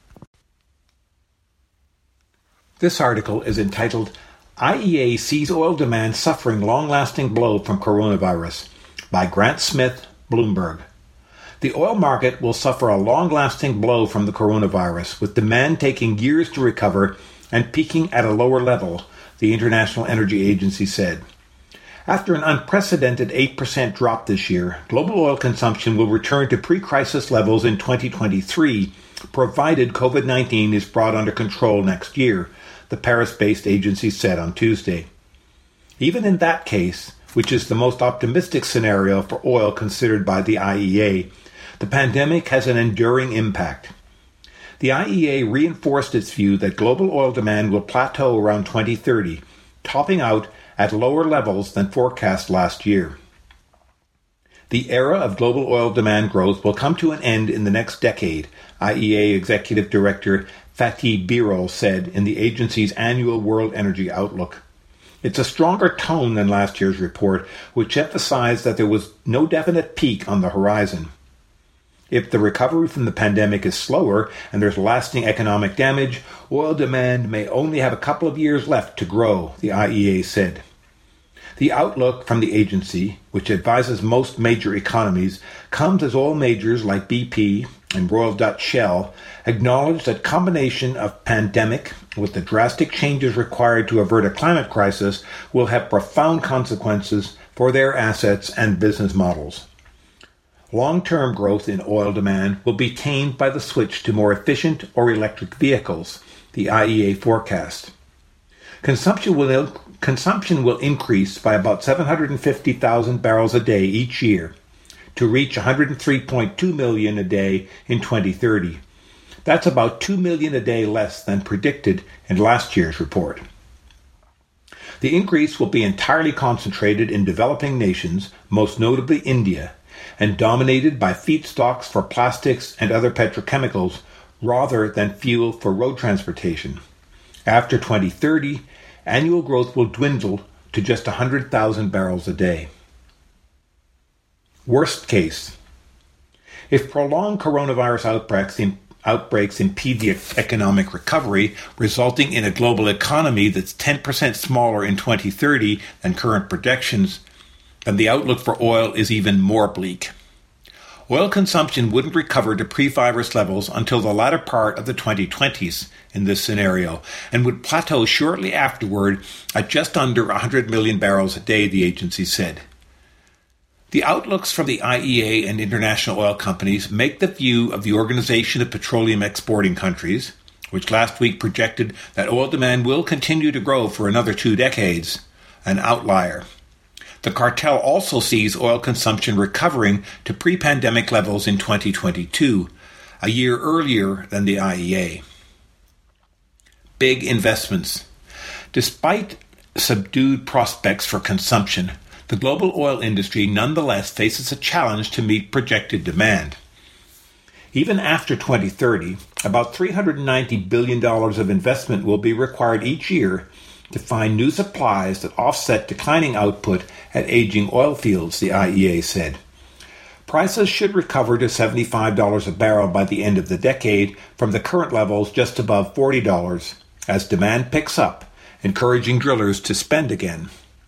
This article is entitled, I E A Sees Oil Demand Suffering Long-Lasting Blow from Coronavirus, by Grant Smith, Bloomberg. The oil market will suffer a long-lasting blow from the coronavirus, with demand taking years to recover and peaking at a lower level, the International Energy Agency said. After an unprecedented eight percent drop this year, global oil consumption will return to pre-crisis levels in twenty twenty-three, provided COVID nineteen is brought under control next year, the Paris-based agency said on Tuesday. Even in that case, which is the most optimistic scenario for oil considered by the I E A, the pandemic has an enduring impact. The I E A reinforced its view that global oil demand will plateau around twenty thirty, topping out at lower levels than forecast last year. The era of global oil demand growth will come to an end in the next decade, I E A Executive Director Fatih Birol said in the agency's annual World Energy Outlook. It's a stronger tone than last year's report, which emphasized that there was no definite peak on the horizon. If the recovery from the pandemic is slower and there's lasting economic damage, oil demand may only have a couple of years left to grow, the I E A said. The outlook from the agency, which advises most major economies, comes as oil majors like B P and Royal Dutch Shell acknowledge that combination of pandemic with the drastic changes required to avert a climate crisis will have profound consequences for their assets and business models. Long-term growth in oil demand will be tamed by the switch to more efficient or electric vehicles, the I E A forecast. Consumption will, consumption will increase by about seven hundred fifty thousand barrels a day each year to reach one hundred three point two million a day in twenty thirty. That's about two million a day less than predicted in last year's report. The increase will be entirely concentrated in developing nations, most notably India, and dominated by feedstocks for plastics and other petrochemicals rather than fuel for road transportation. After twenty thirty, annual growth will dwindle to just one hundred thousand barrels a day. Worst case. If prolonged coronavirus outbreaks, outbreaks impede the economic recovery, resulting in a global economy that's ten percent smaller in twenty thirty than current projections, then the outlook for oil is even more bleak. Oil consumption wouldn't recover to pre-virus levels until the latter part of the twenty twenties in this scenario, and would plateau shortly afterward at just under one hundred million barrels a day, the agency said. The outlooks from the I E A and international oil companies make the view of the Organization of Petroleum Exporting Countries, which last week projected that oil demand will continue to grow for another two decades, an outlier. The cartel also sees oil consumption recovering to pre-pandemic levels in twenty twenty-two, a year earlier than the I E A. Big investments. Despite subdued prospects for consumption, the global oil industry nonetheless faces a challenge to meet projected demand. Even after twenty thirty, about three hundred ninety billion dollars of investment will be required each year to find new supplies that offset declining output at aging oil fields, the I E A said. Prices should recover to seventy-five dollars a barrel by the end of the decade from the current levels just above forty dollars as demand picks up, encouraging drillers to spend again.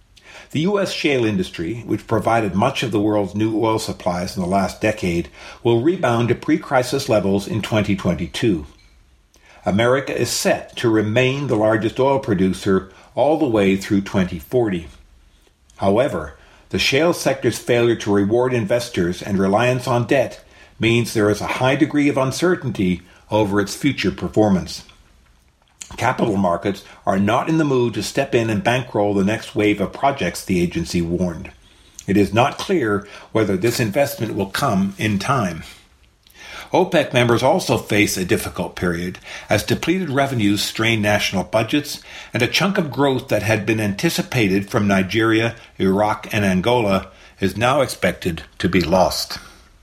The U S shale industry, which provided much of the world's new oil supplies in the last decade, will rebound to pre-crisis levels in twenty twenty-two. America is set to remain the largest oil producer all the way through twenty forty. However, the shale sector's failure to reward investors and reliance on debt means there is a high degree of uncertainty over its future performance. Capital markets are not in the mood to step in and bankroll the next wave of projects, the agency warned. It is not clear whether this investment will come in time. OPEC members also face a difficult period as depleted revenues strain national budgets and a chunk of growth that had been anticipated from Nigeria, Iraq, and Angola is now expected to be lost.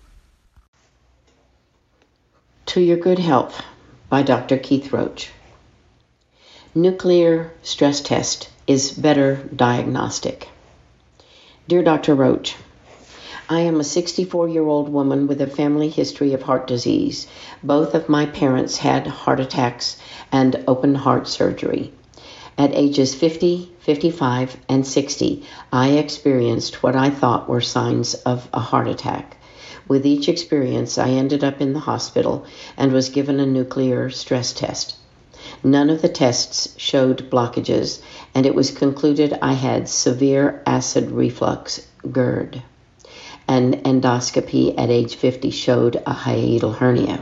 To Your Good Health by Doctor Keith Roach. Nuclear stress test is better diagnostic. Dear Doctor Roach, I am a sixty-four-year-old woman with a family history of heart disease. Both of my parents had heart attacks and open heart surgery. At ages fifty, fifty-five, and sixty, I experienced what I thought were signs of a heart attack. With each experience, I ended up in the hospital and was given a nuclear stress test. None of the tests showed blockages, and it was concluded I had severe acid reflux, GERD. An endoscopy at age fifty showed a hiatal hernia.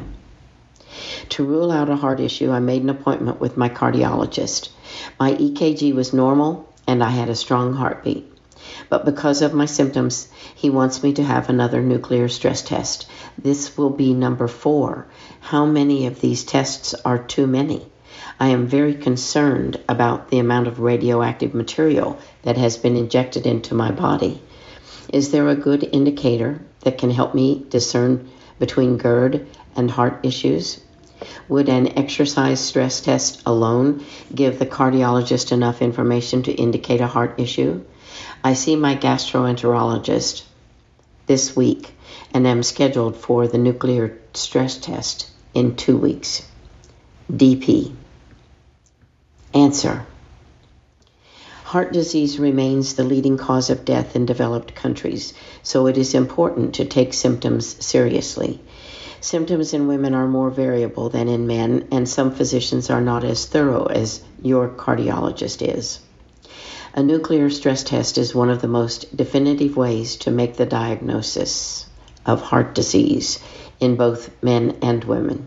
To rule out a heart issue, I made an appointment with my cardiologist. My E K G was normal, and I had a strong heartbeat. But because of my symptoms, he wants me to have another nuclear stress test. This will be number four. How many of these tests are too many? I am very concerned about the amount of radioactive material that has been injected into my body. Is there a good indicator that can help me discern between GERD and heart issues? Would an exercise stress test alone give the cardiologist enough information to indicate a heart issue? I see my gastroenterologist this week and am scheduled for the nuclear stress test in two weeks. D P. Answer. Heart disease remains the leading cause of death in developed countries, so it is important to take symptoms seriously. Symptoms in women are more variable than in men, and some physicians are not as thorough as your cardiologist is. A nuclear stress test is one of the most definitive ways to make the diagnosis of heart disease in both men and women.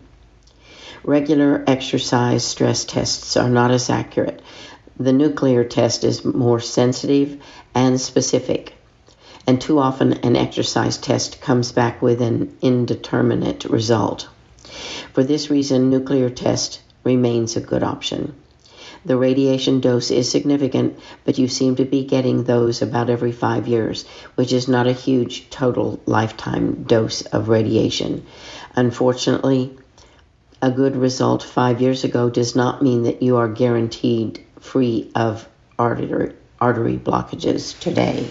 Regular exercise stress tests are not as accurate. The nuclear test is more sensitive and specific, and too often an exercise test comes back with an indeterminate result. For this reason, nuclear test remains a good option. The radiation dose is significant, but you seem to be getting those about every five years, which is not a huge total lifetime dose of radiation. Unfortunately, a good result five years ago does not mean that you are guaranteed free of artery, artery blockages today.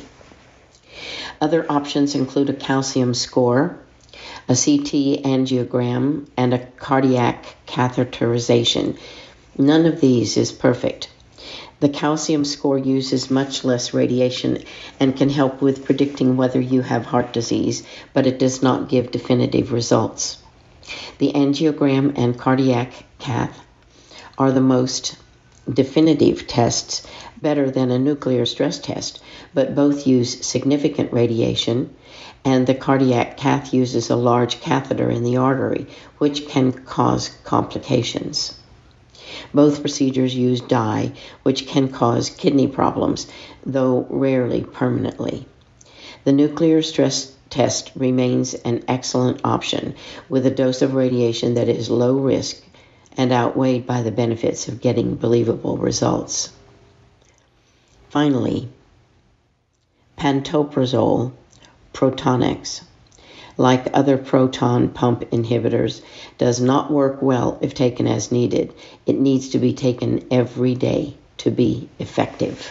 Other options include a calcium score, a C T angiogram, and a cardiac catheterization. None of these is perfect. The calcium score uses much less radiation and can help with predicting whether you have heart disease, but it does not give definitive results. The angiogram and cardiac cath are the most definitive tests, better than a nuclear stress test, but both use significant radiation, and the cardiac cath uses a large catheter in the artery, which can cause complications. Both procedures use dye, which can cause kidney problems, though rarely permanently. The nuclear stress test remains an excellent option with a dose of radiation that is low risk and outweighed by the benefits of getting believable results. Finally, pantoprazole, Protonix, like other proton pump inhibitors, does not work well if taken as needed. It needs to be taken every day to be effective.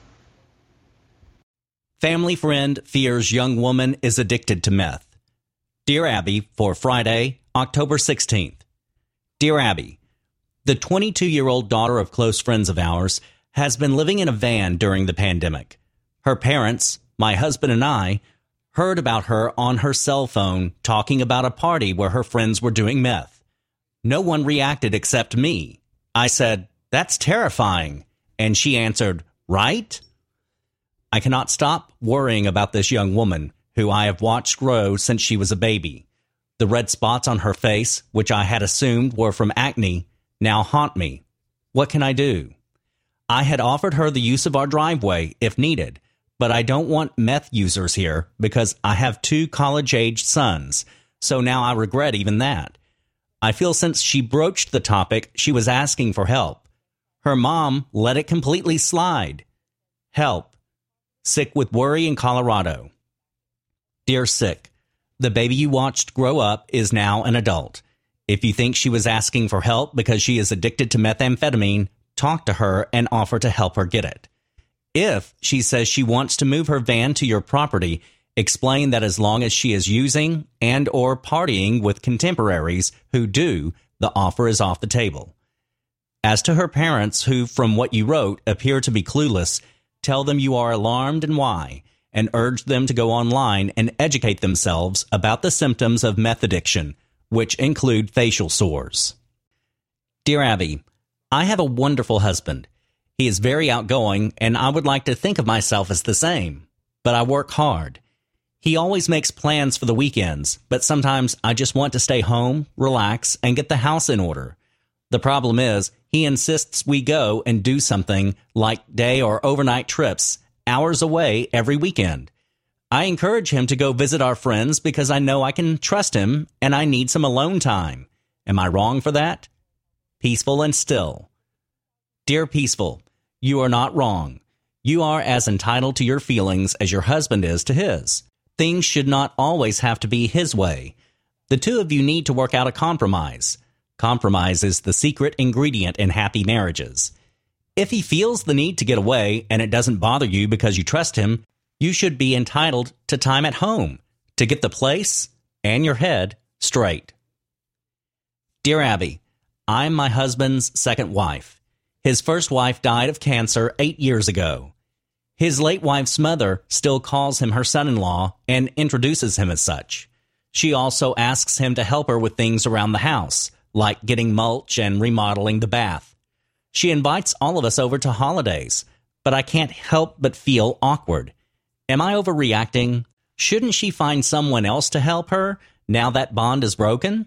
Family friend fears young woman is addicted to meth. Dear Abby, for Friday, October sixteenth. Dear Abby, the twenty-two-year-old daughter of close friends of ours has been living in a van during the pandemic. Her parents, my husband and I, heard about her on her cell phone talking about a party where her friends were doing meth. No one reacted except me. I said, "That's terrifying." And she answered, "Right?" I cannot stop worrying about this young woman, who I have watched grow since she was a baby. The red spots on her face, which I had assumed were from acne, now haunt me. What can I do? I had offered her the use of our driveway if needed, but I don't want meth users here because I have two college-aged sons, so now I regret even that. I feel since she broached the topic, she was asking for help. Her mom let it completely slide. Help. Sick with worry in Colorado. Dear Sick, the baby you watched grow up is now an adult. If you think she was asking for help because she is addicted to methamphetamine, talk to her and offer to help her get it. If she says she wants to move her van to your property, explain that as long as she is using and or partying with contemporaries who do, the offer is off the table. As to her parents who, from what you wrote, appear to be clueless, tell them you are alarmed and why, and urge them to go online and educate themselves about the symptoms of meth addiction, which include facial sores. Dear Abby, I have a wonderful husband. He is very outgoing, and I would like to think of myself as the same, but I work hard. He always makes plans for the weekends, but sometimes I just want to stay home, relax, and get the house in order. The problem is, he insists we go and do something like day or overnight trips, hours away every weekend. I encourage him to go visit our friends because I know I can trust him and I need some alone time. Am I wrong for that? Peaceful and Still. Dear Peaceful, you are not wrong. You are as entitled to your feelings as your husband is to his. Things should not always have to be his way. The two of you need to work out a compromise. Compromise is the secret ingredient in happy marriages. If he feels the need to get away and it doesn't bother you because you trust him, you should be entitled to time at home to get the place and your head straight. Dear Abby, I'm my husband's second wife. His first wife died of cancer eight years ago. His late wife's mother still calls him her son-in-law and introduces him as such. She also asks him to help her with things around the house, like getting mulch and remodeling the bath. She invites all of us over to holidays, but I can't help but feel awkward. Am I overreacting? Shouldn't she find someone else to help her now that bond is broken?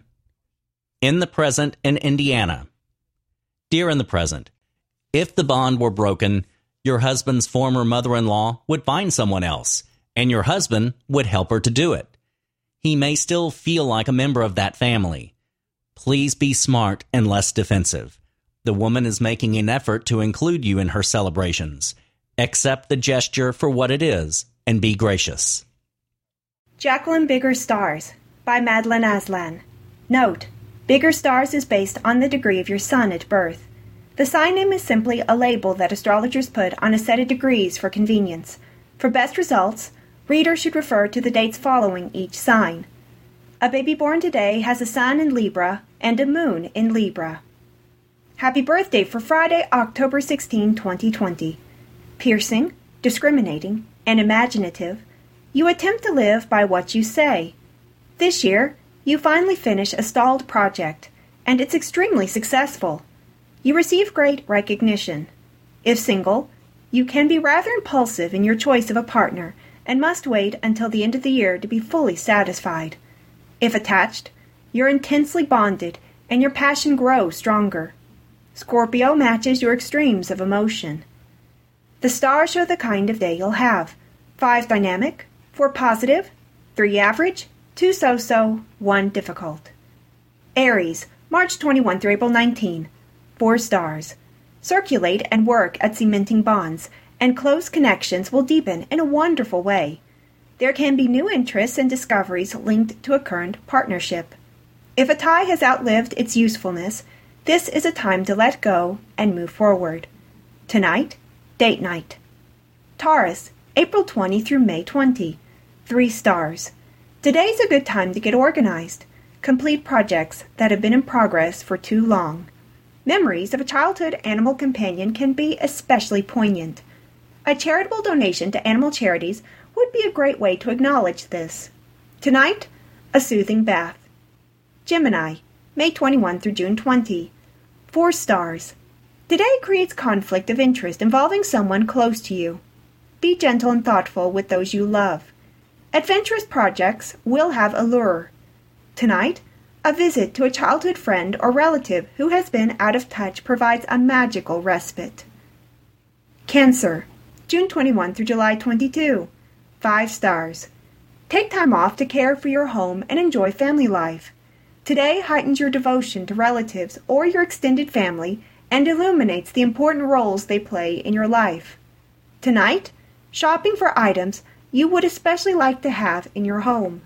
In the Present in Indiana. Dear In the Present, if the bond were broken, your husband's former mother-in-law would find someone else, and your husband would help her to do it. He may still feel like a member of that family. Please be smart and less defensive. The woman is making an effort to include you in her celebrations. Accept the gesture for what it is and be gracious. Jacqueline Bigger Stars by Madeline Aslan. Note, Bigger Stars is based on the degree of your sun at birth. The sign name is simply a label that astrologers put on a set of degrees for convenience. For best results, readers should refer to the dates following each sign. A baby born today has a sun in Libra and a moon in Libra. Happy birthday for Friday, October sixteenth, twenty twenty. Piercing, discriminating, and imaginative, you attempt to live by what you say. This year, you finally finish a stalled project, and it's extremely successful. You receive great recognition. If single, you can be rather impulsive in your choice of a partner and must wait until the end of the year to be fully satisfied. If attached, you're intensely bonded and your passion grows stronger. Scorpio matches your extremes of emotion. The stars show the kind of day you'll have. Five dynamic, four positive, three average, two so-so, one difficult. Aries, March twenty-first through April nineteenth. Four stars. Circulate and work at cementing bonds, and close connections will deepen in a wonderful way. There can be new interests and discoveries linked to a current partnership. If a tie has outlived its usefulness, this is a time to let go and move forward. Tonight, date night. Taurus, April twentieth through May twentieth. Three stars. Today's a good time to get organized. Complete projects that have been in progress for too long. Memories of a childhood animal companion can be especially poignant. A charitable donation to animal charities would be a great way to acknowledge this. Tonight, a soothing bath. Gemini, May twenty-first through June twentieth. Four stars. Today creates conflict of interest involving someone close to you. Be gentle and thoughtful with those you love. Adventurous projects will have allure. Tonight, a visit to a childhood friend or relative who has been out of touch provides a magical respite. Cancer, June twenty-first through July twenty-second. Five stars. Take time off to care for your home and enjoy family life. Today heightens your devotion to relatives or your extended family and illuminates the important roles they play in your life. Tonight, shopping for items you would especially like to have in your home.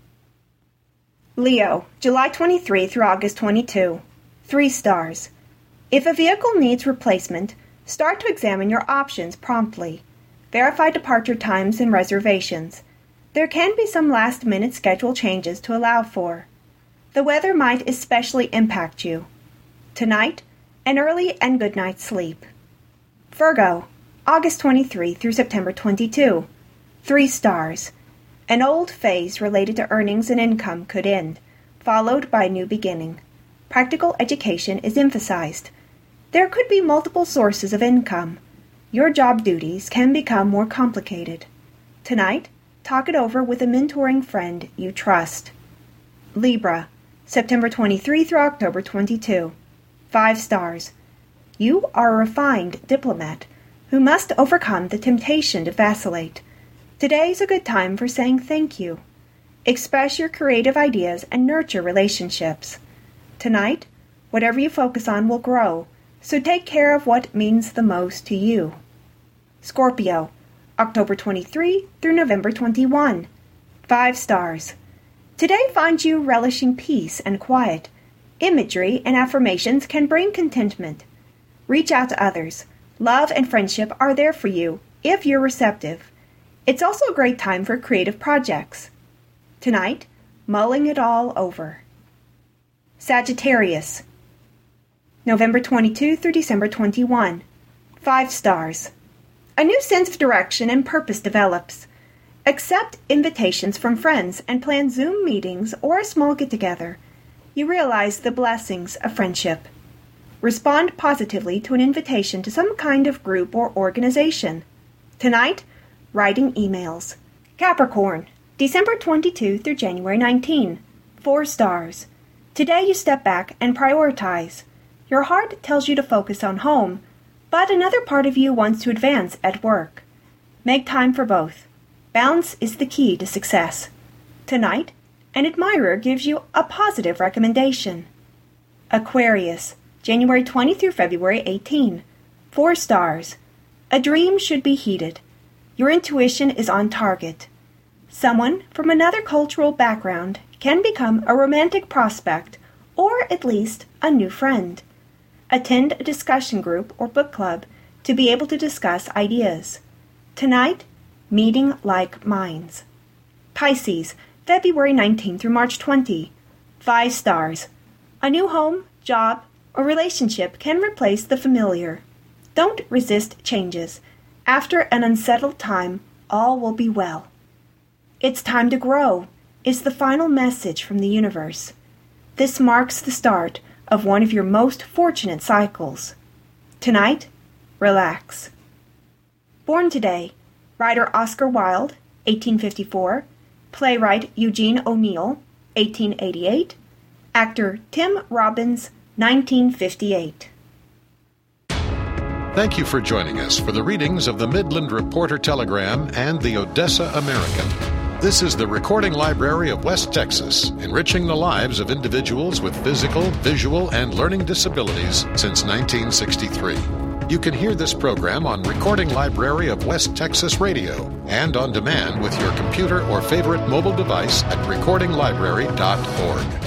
Leo, July twenty-third through August twenty-second. Three stars. If a vehicle needs replacement, start to examine your options promptly. Verify departure times and reservations. There can be some last-minute schedule changes to allow for. The weather might especially impact you. Tonight, an early and good night's sleep. Virgo, August twenty-third through September twenty-second. Three stars. An old phase related to earnings and income could end, followed by a new beginning. Practical education is emphasized. There could be multiple sources of income. Your job duties can become more complicated. Tonight, talk it over with a mentoring friend you trust. Libra, September twenty-third through October twenty-second. Five stars. You are a refined diplomat who must overcome the temptation to vacillate. Today is a good time for saying thank you. Express your creative ideas and nurture relationships. Tonight, whatever you focus on will grow, so take care of what means the most to you. Scorpio, October twenty-third through November twenty-first. Five stars. Today finds you relishing peace and quiet. Imagery and affirmations can bring contentment. Reach out to others. Love and friendship are there for you if you're receptive. It's also a great time for creative projects. Tonight, mulling it all over. Sagittarius, November twenty-second through December twenty-first. Five stars. A new sense of direction and purpose develops. Accept invitations from friends and plan Zoom meetings or a small get-together. You realize the blessings of friendship. Respond positively to an invitation to some kind of group or organization. Tonight, writing emails. Capricorn, December twenty-second through January nineteenth. Four stars. Today you step back and prioritize. Your heart tells you to focus on home, but another part of you wants to advance at work. Make time for both. Balance is the key to success. Tonight, an admirer gives you a positive recommendation. Aquarius, January twentieth through February eighteenth. Four stars. A dream should be heeded. Your intuition is on target. Someone from another cultural background can become a romantic prospect or at least a new friend. Attend a discussion group or book club to be able to discuss ideas. Tonight, meeting like minds. Pisces, February nineteenth through March twentieth. Five stars. A new home, job, or relationship can replace the familiar. Don't resist changes. After an unsettled time, all will be well. It's time to grow is the final message from the universe. This marks the start of one of your most fortunate cycles. Tonight, relax. Born today, writer Oscar Wilde, eighteen fifty-four, playwright Eugene O'Neill, eighteen eighty-eight, actor Tim Robbins, nineteen fifty-eight. Thank you for joining us for the readings of the Midland Reporter Telegram and the Odessa American. This is the Recording Library of West Texas, enriching the lives of individuals with physical, visual, and learning disabilities since nineteen sixty-three. You can hear this program on Recording Library of West Texas Radio and on demand with your computer or favorite mobile device at recording library dot org.